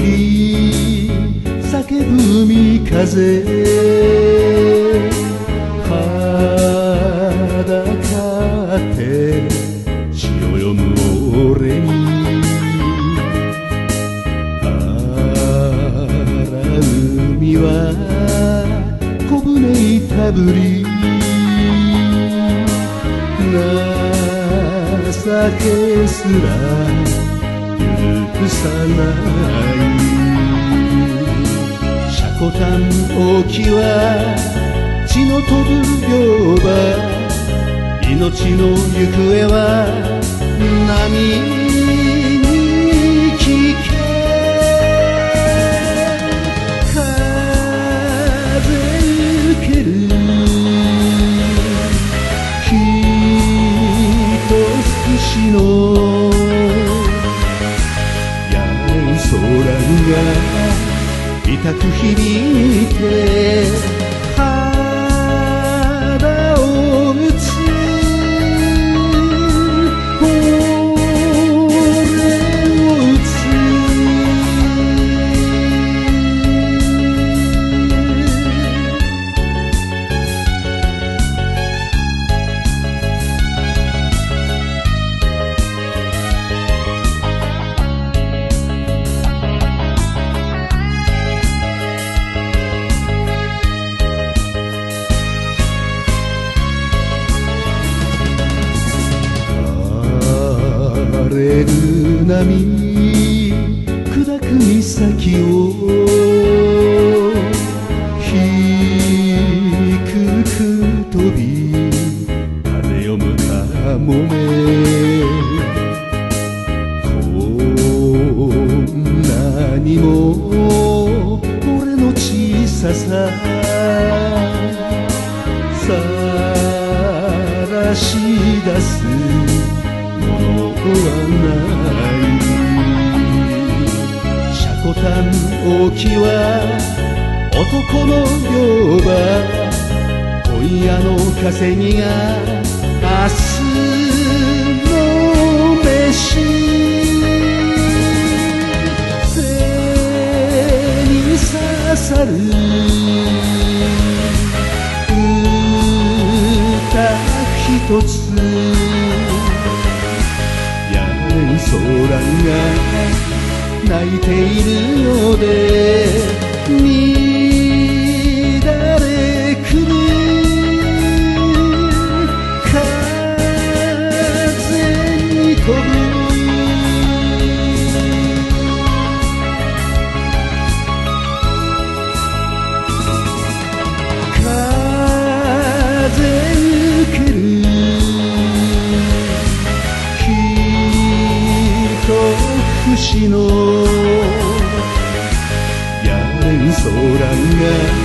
り叫ぶ三風裸って血を読む俺にあら海は小舟いたぶり情けすら許さない積丹沖は血の飛ぶ漁場命の行方は波に聞け風受ける人尽くしの空が痛く響いて肌を打つ俺を打つ荒れる波砕く岬を低く飛び風読むかもめこんなにも俺の小ささ晒し出すものはない積丹沖は男の漁場今夜の稼ぎが明日の飯背に刺さる歌一つ空が泣いているようで乱れ来る風に飛ぶ風受ける星のやれん空が